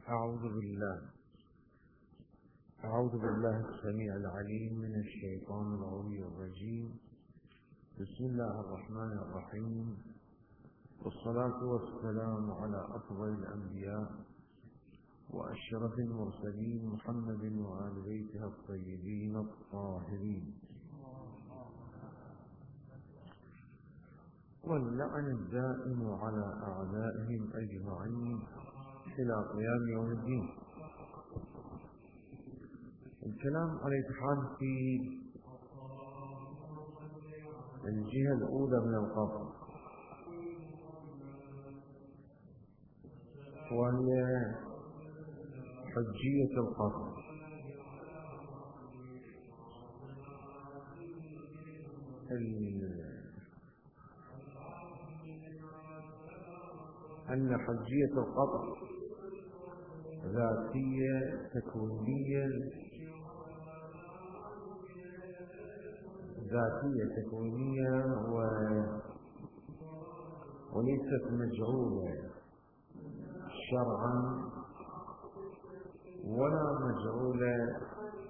أعوذ بالله السميع العليم من الشيطان الغوي الرجيم. بسم الله الرحمن الرحيم، والصلاة والسلام على أفضل الأنبياء وأشرف المرسلين محمد وآل بيته الطيبين الطاهرين، واللعن الدائم على أعدائهم أجمعين إلى قيام يوم الدين. الكلام على الاتحاد في الجهة الأولى من القبر، وهي حجية القبر. أن حجية القبر ذاتية تكوينية وليست مجعولة شرعا ولا مجعولة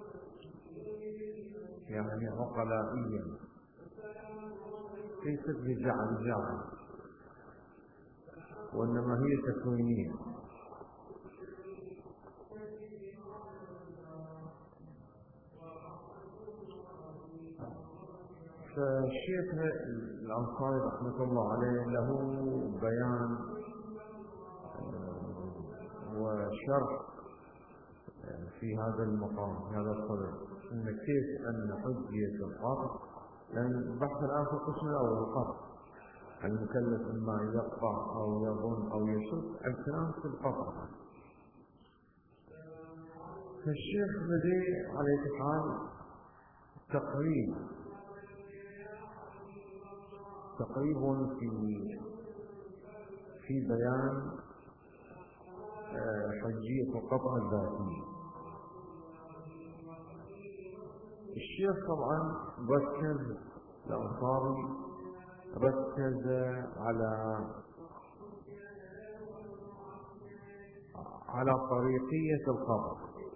يعني عقلائيا، ليست بجعل وإنما هي تكوينية. فالشيخ الأنصاري رحمة الله عليه له بيان وشرح في هذا المقام، في هذا الصدد، أن كيف أن حجية القبر، لأن البحث الآن في القسم الأول القبر، المكلف إما يقطع أو يظن أو يشك، الكلام في القبر. فالشيخ بدي على حال تقريب في بيان حجية القبر الذاتية. الشيخ طبعا الأنصاري ركز على طريقية القبر،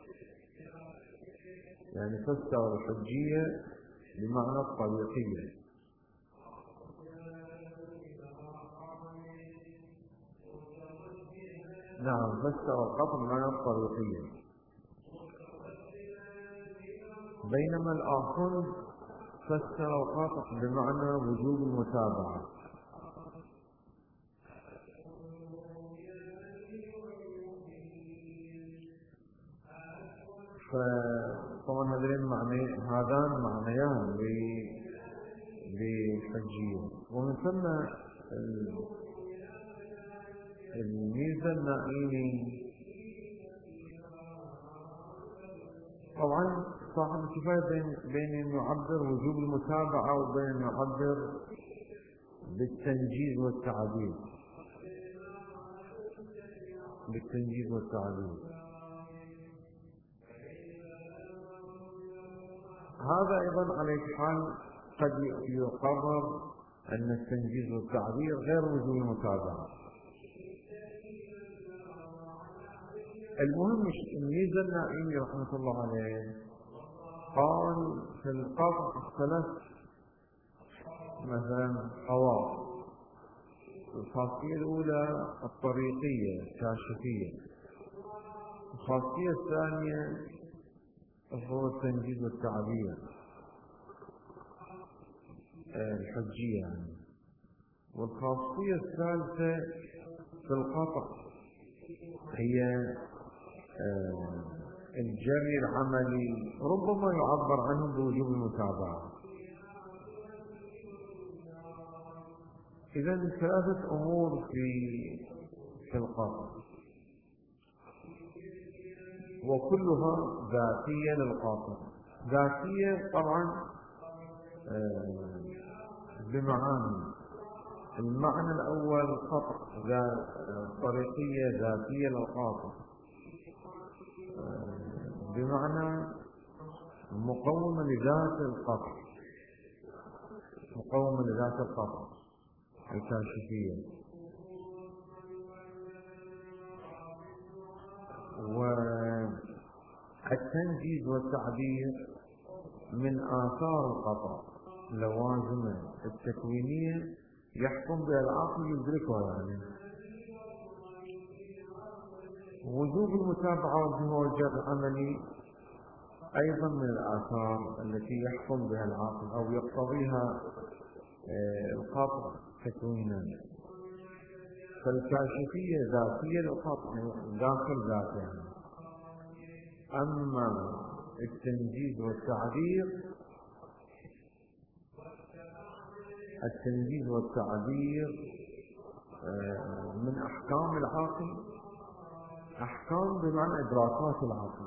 يعني فسر الحجية بمعنى الطريقية. نعم، فسر القبر بمعنى الطريقية، بينما الآخر فسر القبر بمعنى وجوب المتابعة. فطبعا هذان معنيان بالحجية. ومن ثم الميزة النائمي طبعا صاحب الكفاية بين أن يعبر وجوب المتابعة وبين أن يعبر بالتنجيز والتعديل. هذا أيضا على حال قد يقرر أن التنجيز والتعبير غير وجوب المتابعة. المهم الميزة النائمي رحمة الله عليه قال في القبر 3 مثلا خواص. الخاصية الأولى الطريقية الكاشفية، الخاصية الثانية هو التنجيز والتعبير الحجية يعني. والخاصية الثالثة في القطع هي الجري العملي، ربما يعبر عنه بوجوب المتابعة. إذن 3 أمور في القطع، وكلها ذاتية للقاطع. ذاتية طبعا بمعاني. المعنى الأول قطع طريقية ذاتية للقاطع، بمعنى مقومة لذات القطع الكاشفية. والتنجيز والتعبير من آثار القطع، لوازم التكوينية يحكم بها العقل يدركها. يعني وجوب المتابعة والجهود العملي أيضا من الآثار التي يحكم بها العقل أو يقتضيها القطع تكوينا. فالكاشفية ذاتية للقطع داخل ذاتها، أما التنجيز والتعبير من أحكام العقل، أحكام بمعنى إدراكات العقل.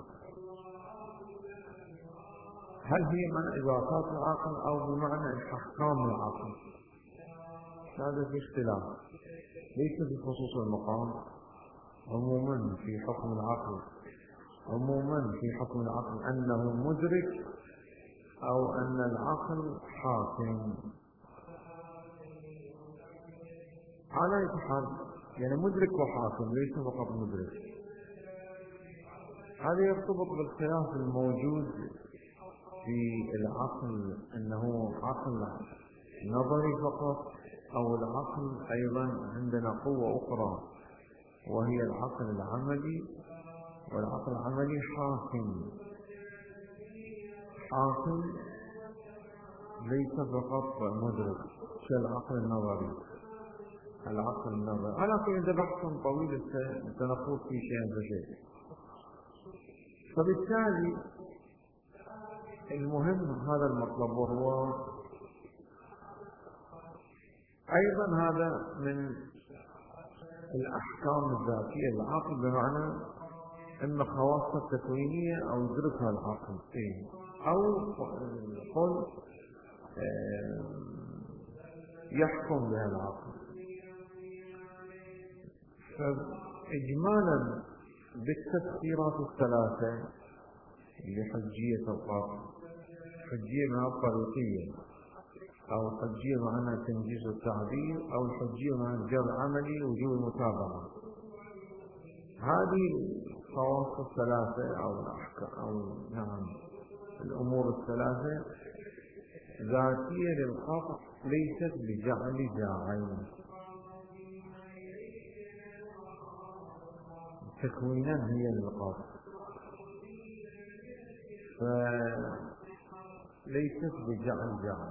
هل هي من إضافات العقل أو بمعنى أحكام العقل؟ هذا في اختلاف، ليس بخصوص المقام. عموما في حكم العقل أنه مدرك أو أن العقل حاكم على يتحال، يعني مدرك وحاكم، ليس فقط مدرك. هذا يرتبط بالخلاف الموجود في العقل، أنه عقل نظري فقط أو العقل أيضا عندنا قوة أخرى وهي العقل العملي. والعقل العملي حاكم ليس فقط مدرك كالعقل النظري. على كل هذا بحث طويل سنخوض في شيء فشيء. فبالتالي المهم هذا المطلب، وهو أيضا هذا من الأحكام الذاتية للعقل، بمعنى أن خواص التكوينية أو يدركها العقل أو قل يحكم بها العقل. فإجمالا بالتفسيرات الثلاثة لحجية القطع، حجية معنى الطريقية، أو الحجية معنى تنجيز التعبير، أو الحجية معنى الجر العملي وجوب المتابعة. هذه الخواص الثلاثة الأمور الثلاثة ذاتية للقطع، ليست بجعل جاعين. تكوينا هي للقطع، فليست بجعل جعل،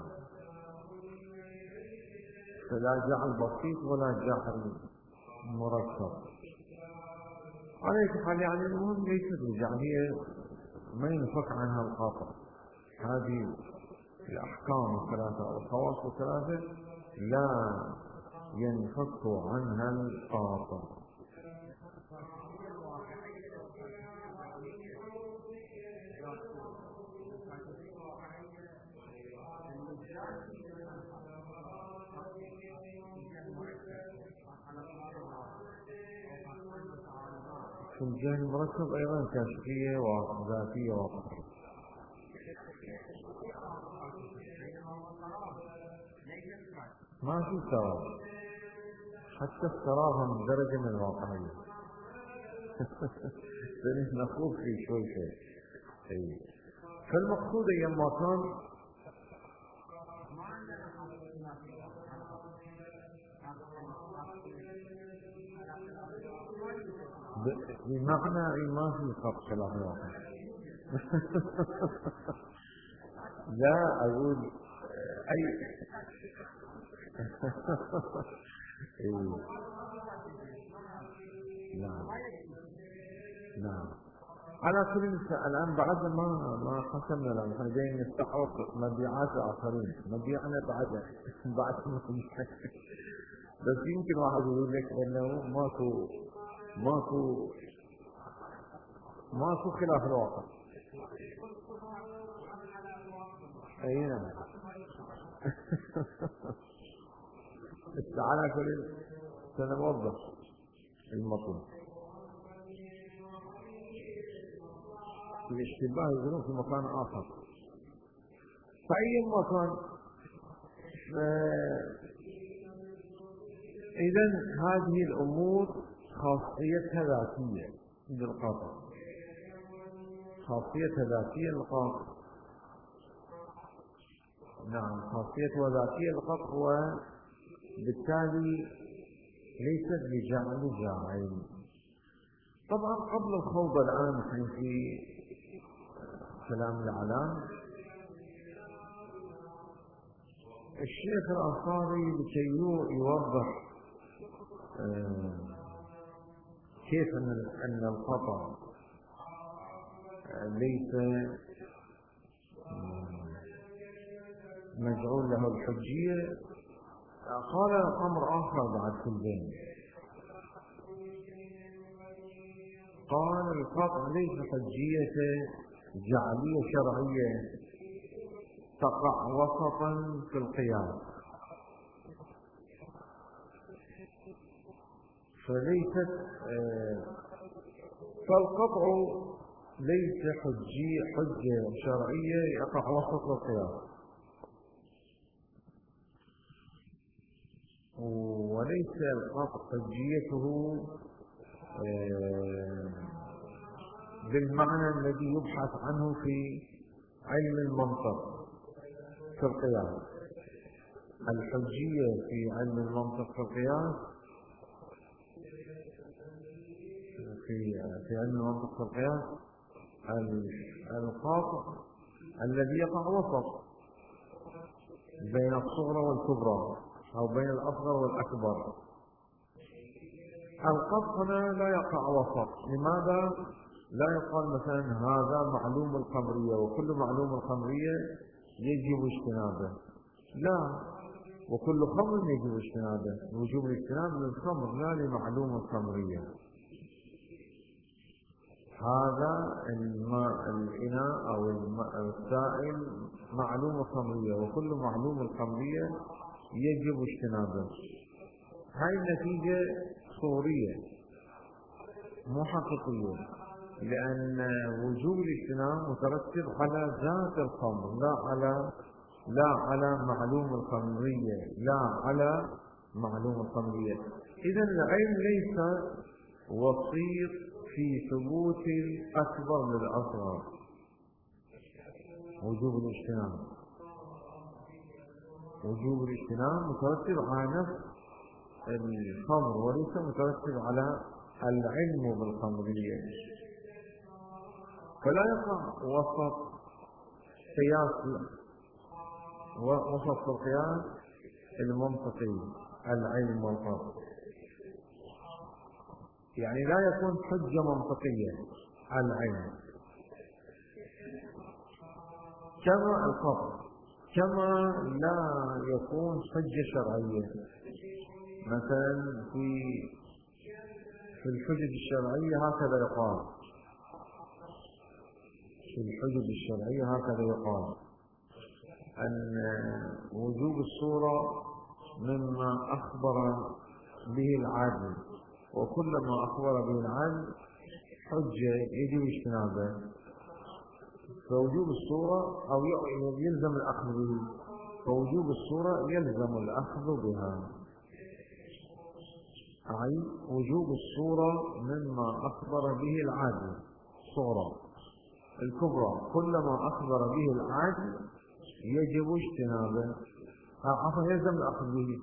فلا جعل بسيط ولا جعل مركب. على أي حال يعني المهم ليست بجعل، هي ما ينفك عنها القطع. هذه الأحكام الثلاثة أو الخواص الثلاثة لا ينفك عنها القطع. في الجهل المركب أيضا كاشفية وذاتية واضحة. ما في سراب، حتى السراب من درجة من الواقعية. نخوض فيه شوي. فالمقصود أيما كان بمعنى ما في خط خلاف الواقع. لا أقول أي نعم. على كل الآن بعد ما قسمنا لهم، احنا جايين نستعرض مبيعات آخرين، مبيعنا بعد ما بس يمكن واحد يقول لك انه ماكو خلاف الواقع. اي نعم. على كل سنوضح المطلوب. الاشتباه يكون في مكان آخر، فأي مكان. إذن هذه الأمور خاصيتها ذاتية، بالقطع، خاصية ذاتية القطع. نعم، خاصية ذاتية القطع، وبالتالي ليست بجعل جاعل. طبعا قبل الخوض الآن في كلام الإعلام، الشيخ الأنصاري لكي يوضح كيف أن القطع ليس مجعول له الحجية، قال أمر آخر بعد في البين. قال القطع ليس حجية جعلية شرعية تقع وسطا في القياس، فالقطع ليس حجة شرعية يقع وسط القياس، وليس القطع حجيته بالمعنى الذي يبحث عنه في علم المنطق في القياس. الحجية في علم المنطق في القياس، في علم المنطق في القياس القاطع الذي يقع وسط بين الصغرى والكبرى أو بين الأصغر والأكبر. القطع هنا لا يقع وسط. لماذا؟ لا يقال مثلا هذا معلوم الخمرية وكل معلوم الخمرية يجب اجتنابه، لا، وكل خمر يجب اجتنابه. وجوب الاجتناب للخمر لا لمعلوم الخمرية. هذا الإناء أو السائل معلوم الخمرية وكل معلوم الخمرية يجب اجتنابه. هاي النتيجة صورية مو حقيقية، لأن وجوب الاجتناب مترتب على ذات الخمر لا على معلوم الخمرية، لا على معلوم الخمرية. إذا العلم ليس وسيط في ثبوت الأكبر للأصغر. وجوب الاجتناب مترتب على نفس الخمر وليس مترتب على العلم بالخمرية، فلا يقع وسط القياس المنطقي العلم والقطع، يعني لا يكون حجة منطقية العلم كما القطع، كما لا يكون حجة شرعية. مثلا في الحجج الشرعية هكذا يقال، أن وجوب الصورة مما أخبر به العدل، وكل ما أخبر به العدل حجة يجب اجتنابه، فوجوب الصورة أو يلزم الأخذ به، فوجوب الصورة يلزم الأخذ بها. أي وجوب الصورة مما أخبر به العدل صورة الكبرى، كل ما أخبر به العدل يجب اجتنابه، يلزم الأخذ به.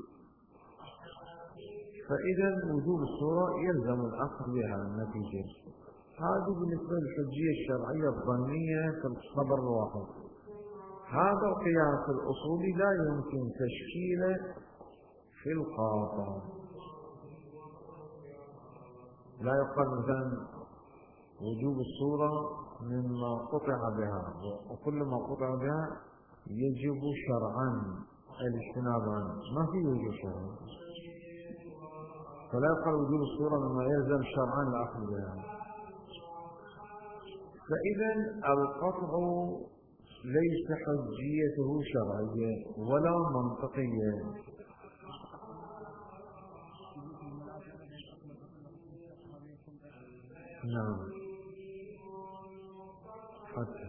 فإذا وجوب الصورة يلزم الأخذ بها النتيجة. هذه بالنسبة للحجية الشرعية الظنية في الخبر الواحد. هذا القياس الأصولي لا يمكن تشكيله في القاطع. لا يقال مثلا وجوب الصورة مما قطع بها، وكل ما قطع بها يجب شرعا الاجتناب عنه، ما في وجوب شرعا، فلا يقال وجوب الصورة مما يلزم شرعا الأخذ بها. فإذا القطع ليس حجيته شرعية ولا منطقية. نعم، حتى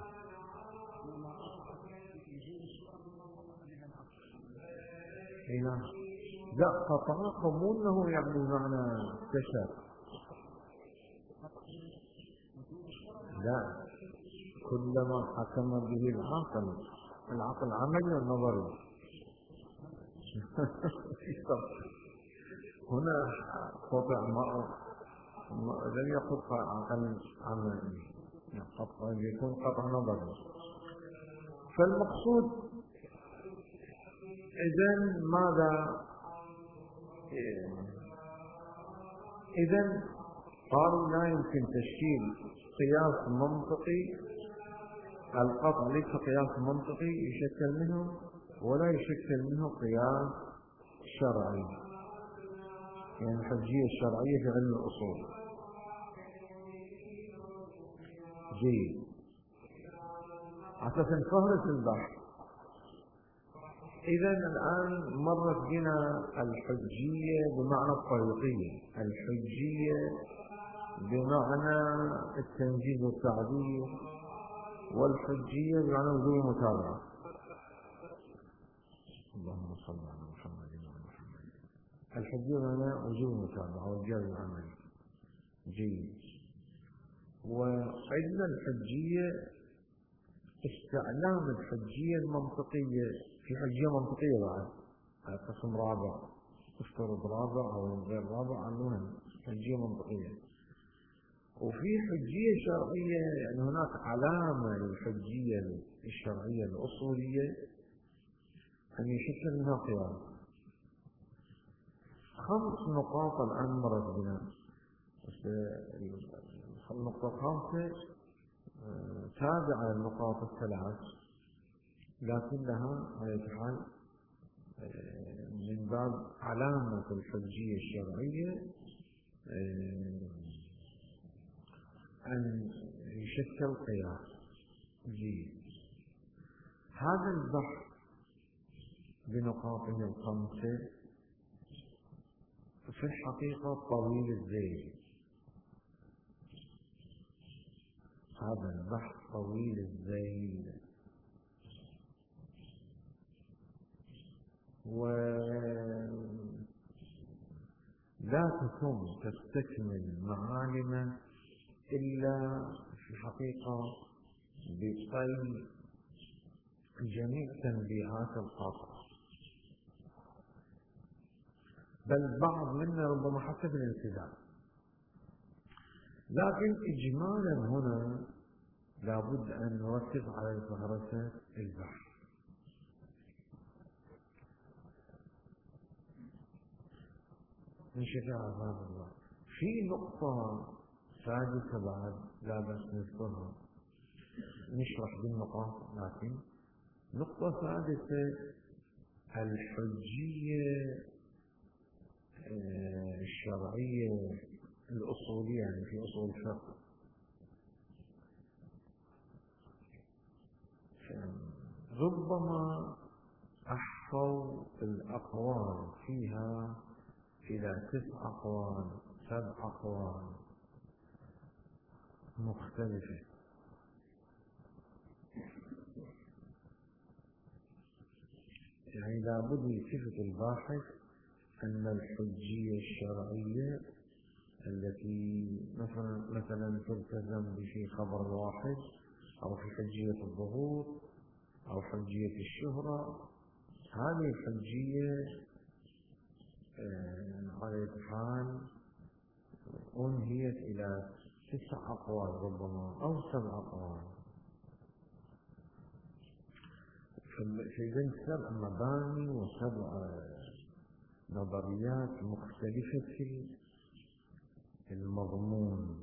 لا قطع قبول له يعني معنى كشف. لا، كلما حكم به العقل عملي والنظري. هنا قطع لن يقطع عقل عملي، قد يكون قطع نظري. فالمقصود إذن ماذا؟ إذن قالوا لا يمكن تشكيل قياس منطقي، القطع ليس قياس منطقي يشكل منه ولا يشكل منه قياس شرعي، يعني الحجية الشرعية في علم الأصول. جيد، عشان فهرس البحث. إذن الآن مرت بنا الحجية بمعنى الطريقية، الحجية بمعنى التنجيز والتعبير، والحجية بمعنى وجوب المتابعة. اللهم صل على محمد وعلى محمد. الحجية بمعنى وجوب المتابعة والجر العملي. جيد. وعندنا الحجية استعلام الحجية المنطقية، في حجية منطقية بعد قسم رابع، افترض رابع أو غير رابع، المهم حجية منطقية. وفي حجية شرعية، يعني هناك علامة للحجية الشرعية الأصولية أن يشكل منها قياس. 5 نقاط الآن مرت بنا، النقطة الخامسة تابعة للنقاط الثلاث، لكنها على أي حال من باب علامة الحجية الشرعية أن يشكل قياس. جيد. هذا البحث بنقاطه الخمسة في الحقيقة طويل الذيل، هذا البحث طويل الذيل، ولا تتم تستكمل معالمه إلا في الحقيقة بطي جميع تنبيهات القاطعة، بل بعض منا ربما حتى في الالتزام. لكن إجمالا هنا لابد أن نركز على فهرسة البحث. من شفاعة هذا الله في نقطة سادسة بعد لا بس نذكرها، نشرح بالنقاط، لكن نقطة سادسة الحجية الشرعية الأصولية، يعني في أصول الفقه. ربما أحصوا الأقوال فيها إلى 9 أقوال 7 أقوال مختلفة. يعني لابد يلتفت الباحث أن الحجية الشرعية التي مثلا تلتزم بشيء خبر واحد، أو في حجية الظهور أو حجية الشهرة، هذه الحجية على أي حال أنهيت إلى 9 أقوال ربما أو 7 أقوال. فإذن 7 مباني و7 نظريات مختلفة في المضمون،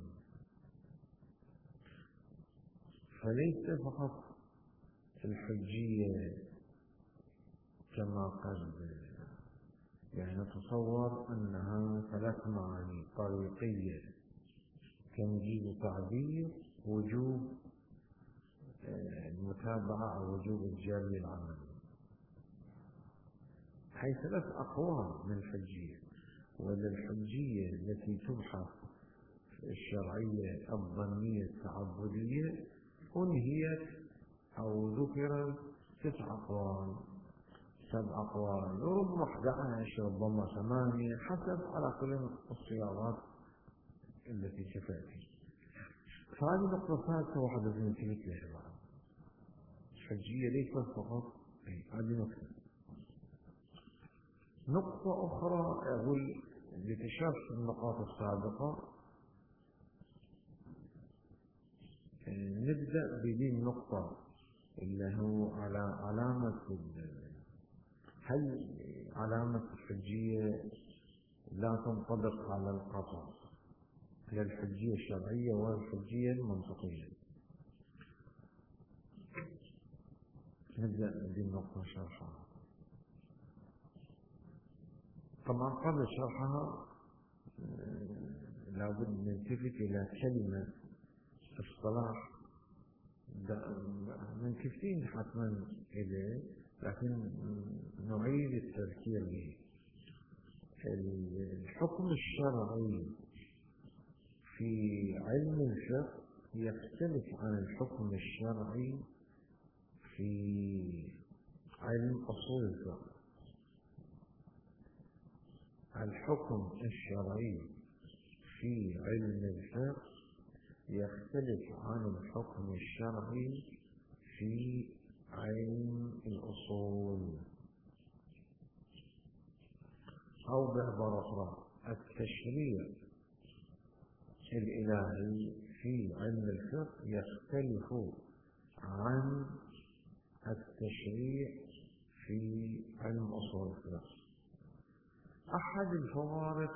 فليس فقط الحجية كما قد يعني نتصور أنها 3 معاني طريقية: تنجيز وتعبير، وجوب المتابعة أو وجوب الجري العملي. هي 3 أقوال من الحجية. وللحجية التي تبحث الشرعية الظنية التعبدية أنهيت أو ذكر 9 أقوال 7 أقوال، ربما 11 ربما 8، حسب على كل الصياغات التي تفاتي. فهذه نقطة ثالثة واحدة لازم تنتبه لها. الحجية ليس فقط هذه نقطة. نقطة أخرى أقول لتشافي النقاط السابقة، نبدأ بهذه النقطة اللي هو على علامة، هل علامة الحجية لا تنطبق على القطع على الحجية الشرعية والحجية المنطقية؟ نبدأ بهذه النقطة شرحها. طبعا قبل شرحها لابد نلتفت إلى كلمة الصلاح منكفين حتما إليه، لكن نعيد التذكير به. الحكم الشرعي في علم الفقه يختلف عن الحكم الشرعي في علم أصول الفقه. الحكم الشرعي في علم الفقه يختلف عن الحكم الشرعي في علم الأصول، أو بعبارة أخرى التشريع الإلهي في علم الفقه يختلف عن التشريع في علم أصول الفقه. أحد الفوارق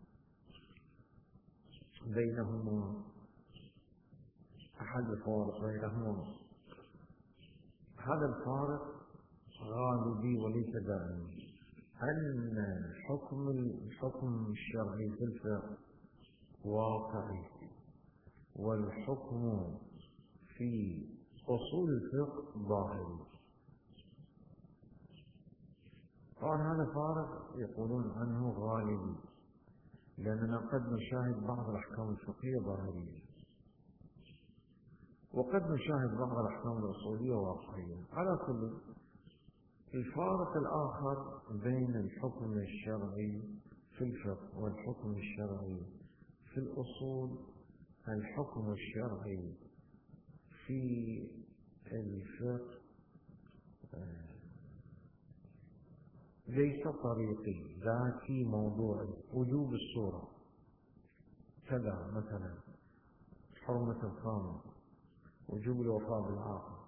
بينهما هذا الفارق غالبي وليس دائمي، أن الحكم الشرعي في الفقه واقعي، والحكم في أصول الفقه ظاهري. طبعا هذا فارق يقولون عنه غالبي، لأننا قد نشاهد بعض الأحكام الفقهية ظاهرية، وقد نشاهد بعض الأحكام الأصولية واقعية. على كل، الفارق الآخر بين الحكم الشرعي في الفقه والحكم الشرعي في الأصول، الحكم الشرعي في الفقه ليس طريقي ذاتي موضوعي، وجوب الصورة كذا مثلا، حرمة الخمر، وجوب الوفاء بالعقد.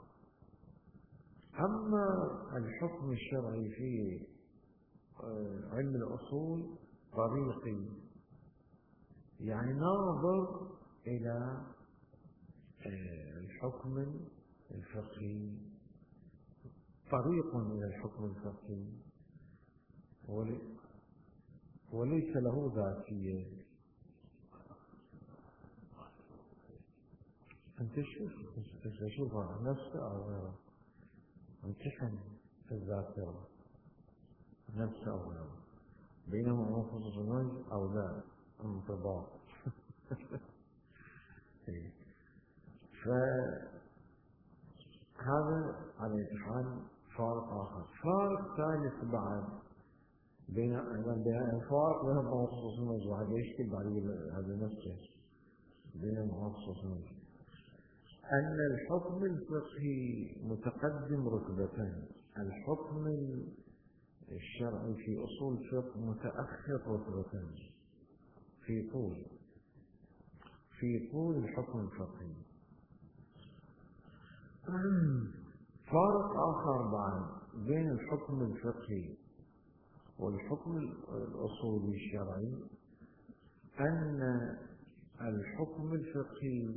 أما الحكم الشرعي في علم الأصول طريقي، يعني ناظر إلى الحكم الفقهي، طريق إلى الحكم الفقهي، وليس له ذاتية. أنت شوف نفسه أو غيره، امتحن في الذاكرة نفسه أو غيره، بينما منفصل الوجه أو لا انضباط. فهذا على حال فارق آخر. فارق ثالث بعد بين الفارق بين المخصوص الوجه، وهذا يشكل بعد هذا نفسه بين المخصوص الوجه، أن الحكم الفقهي متقدم رتبتين، الحكم الشرعي في أصول الفقه متأخر رتبتين في طول الحكم الفقهي. فارق آخر بعد بين الحكم الفقهي والحكم الأصولي الشرعي، أن الحكم الفقهي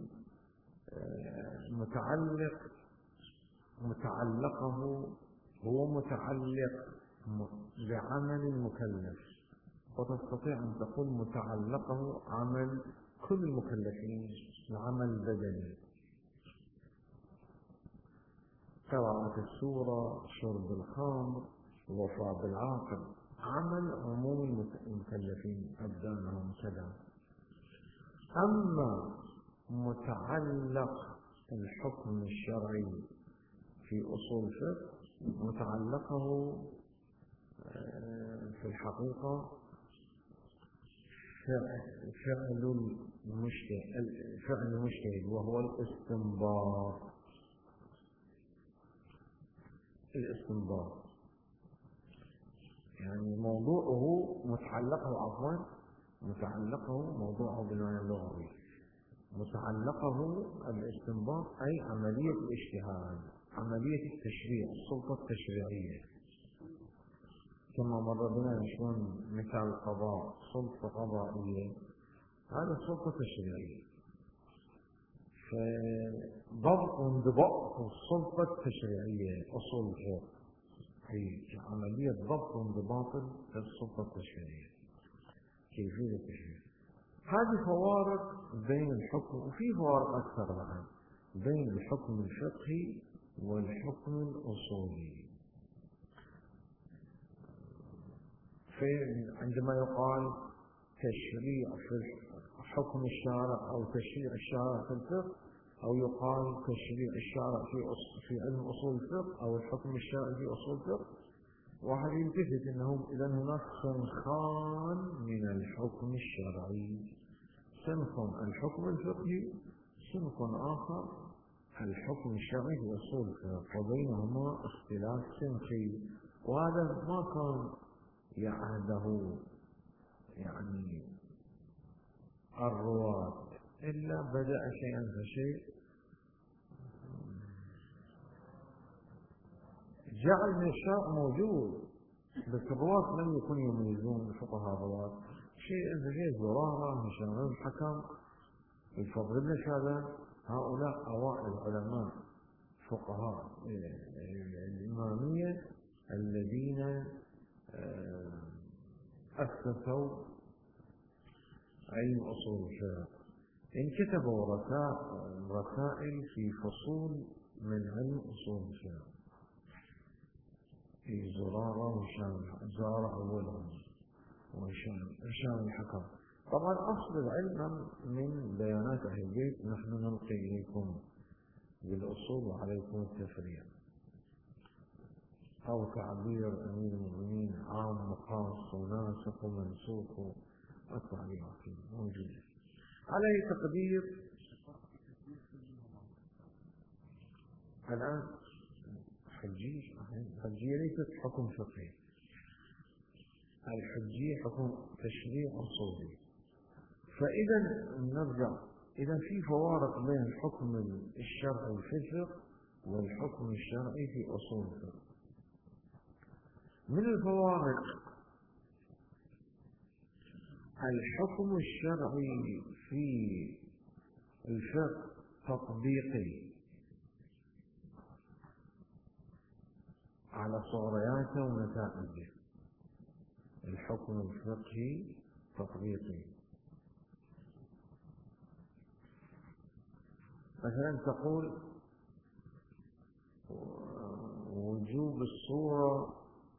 متعلقه هو متعلق بعمل المكلف، وتستطيع أن تقول متعلقه عمل كل المكلفين، العمل البدني، قراءة السورة، شرب الخمر، الوفاء بالعاقل، عمل عموم المكلفين أبدانهم كذا. أما متعلق الحكم الشرعي في أصول الفقه، متعلقه في الحقيقة فعل المجتهد وهو الاستنباط يعني متعلقه موضوعه بالمعنى اللغوي، متعلقه الاستنباط أي عملية الاجتهاد، عملية التشريع، السلطة التشريعية. كما مر بنا شلون مثال القضاء سلطة قضائية، هذا سلطة تشريعية. فضبط وانضباط السلطة التشريعية أصول الفقه في عملية ضبط وانضباط السلطة التشريعية، كيفية التشريع. هذه فوارق بين الحكم، وفي فوارق أكثر بعد بين الحكم الفقهي والحكم الأصولي. عندما يقال تشريع في حكم الشارع أو تشريع الشارع في الفقه، أو يقال تشريع الشارع في علم أصول الفقه أو الحكم الشارعي في أصول الفقه، واحد يلتفت أنه إذا هناك صنفان من الحكم الشرعي، صنف الحكم الفقهي، صنف آخر الحكم الشرعي في أصول الفقه، وبينهما اختلاف صنفي. وهذا ما كان يعهده يعني الرواة، إلا بدأ شيئا فشيء جعل من الشرع موجود، بس الرواة لم يكونوا يميزون الفقهاء الرواة شيئا فشيء. زرارة، هشام بن حكم، الفضل بن شهاب، هؤلاء أوائل علماء فقهاء الإمامية الذين أسسوا علم أصول الفقه. إن كتبوا رسائل في فصول من علم أصول الفقه في زرارة وهشام، زرارة أولهم وهشام الحكم. طبعا أصل العلم من بيانات أهل البيت، نحن نلقي إليكم بالأصول وعليكم التفريع، أو تعبير أمير المؤمنين عام وخاص وناسخ ومنسوخ والتعبيرات موجودة. على أي تقدير الآن الحجية ليست حكم فقهي، الحجية حكم تشريع أصولي. فإذا نرجع، إذا في فوارق بين الحكم الشرعي في الفقه والحكم الشرعي في أصول الفقه. من الفوارق الحكم الشرعي في الفقه تطبيقي على صورياته ونتائجه، الحكم الفقهي تطبيقي. مثلا تقول وجوب الصورة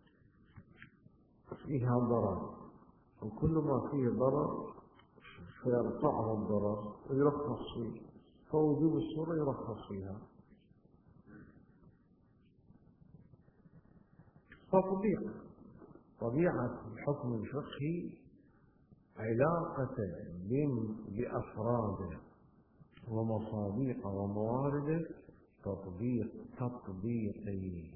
فيها ضرر، وكل ما فيه ضرر فيرفعه الضرر ويرخص فيه، فوجوب الصورة يرخص فيها. تطبيق طبيعة الحكم الفقهي علاقته بأفراده ومصادقه وموارده تطبيقي،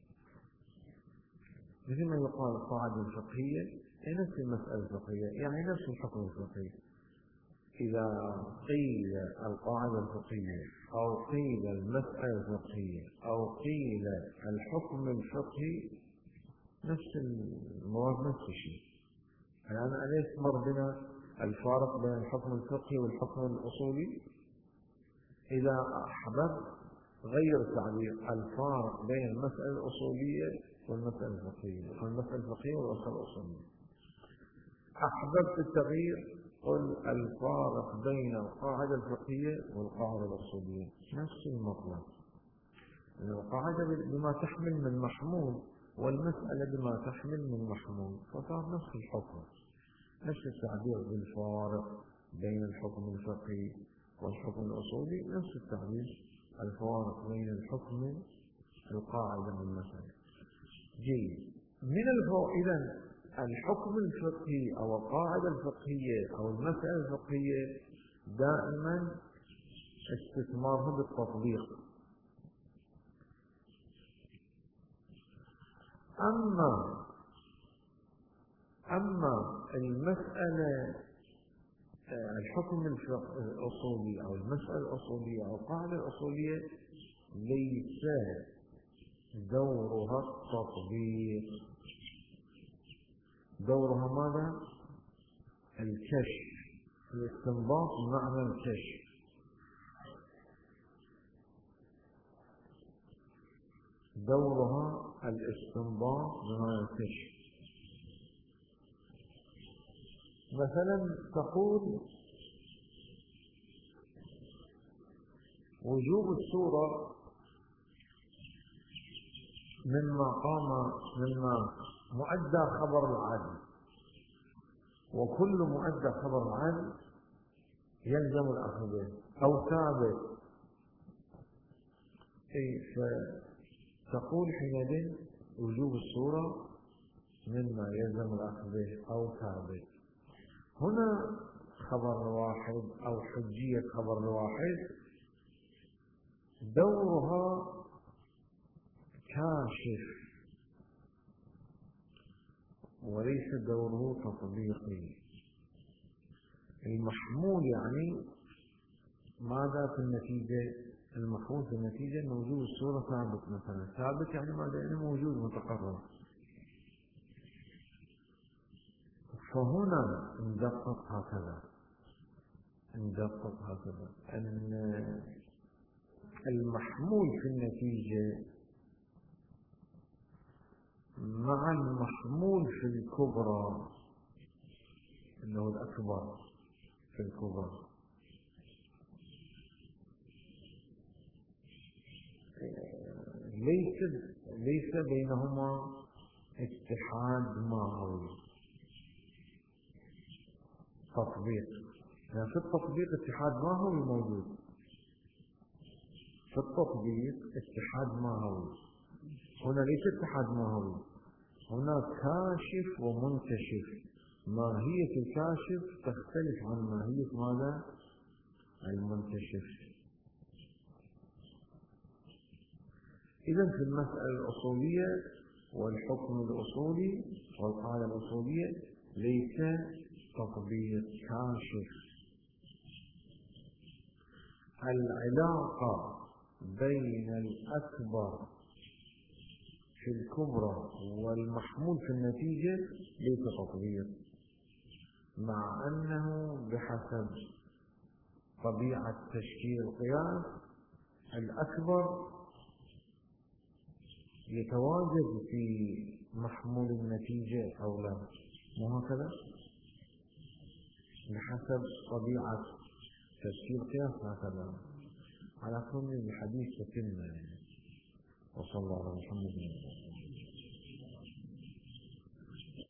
مثل ما يقال القاعدة الفقهية هي نفس المسألة الفقهية، يعني نفس الحكم الفقهي. إذا قيل القاعدة الفقهية أو قيل المسألة الفقهية أو قيل الحكم الفقهي، نفس المواد نفس الشيء. الآن أليس مر بنا الفارق بين الحكم الفقهي والحكم الأصولي؟ إذا أحببت غير التعبير، الفارق بين المسألة الأصولية والمسألة الفقهية، والمسألة الفقهية والمسألة الأصولية. أحببت التغيير، قل الفارق بين القاعدة الفقهية والقاعدة الأصولية، نفس المطلب. القاعدة بما تحمل من محمول، والمسألة بما تحمل من محمول، فصار نفس الحكم. نفس التعبير بالفوارق بين الحكم الفقهي والحكم الأصولي، نفس التعبير الفوارق بين الحكم القاعدة والمسألة. جيد. إذن الحكم الفقهي أو القاعدة الفقهية أو المسألة الفقهية دائما استثمارها بالتطبيق. أما المسألة الحكم الأصولي أو المسألة الأصولية أو القاعدة الأصولية ليس دورها التطبيق، دورها ماذا؟ الكشف، الاستنباط بمعنى الكشف. دورها الاستنباط بمعنى الكشف. مثلا تقول وجوب الصورة مما مؤدى خبر العدل، وكل مؤدى خبر العدل يلزم الأخذ به أو ثابت. فتقول حينئذ وجوب الصورة مما يلزم الأخذ به أو ثابت. هنا خبر واحد أو حجية خبر واحد دورها كاشف وليس دوره تطبيقي. المحمول يعني ماذا في النتيجة؟ المحمول في النتيجة أن وجود الصورة ثابت. مثلا ثابت يعني ماذا؟ يعني موجود متقرر. فهنا ندقق هكذا أن المحمول في النتيجة مع المحمول في الكبرى أنه الأكبر في الكبرى ليس بينهما اتحاد ماهوي تطبيق. يعني في التطبيق اتحاد ماهوي موجود، في التطبيق اتحاد ماهوي. هنا ليس اتحاد ماهوي، هنا كاشف ومنكشف. ماهية الكاشف تختلف عن ماهية ماذا؟ المنكشف. إذن في المسألة الأصولية والحكم الأصولي والقاعدة الأصولية ليس تطبيق كاشف. العلاقة بين الأكبر في الكبرى والمحمول في النتيجة ليس تطبيق، مع أنه بحسب طبيعة تشكيل القياس الأكبر يتواجد في محمول النتيجة أو لا، مو هكذا؟ بحسب طبيعة تشكيل القياس هكذا. على كل الحديث تتم. وصلى الله على محمد.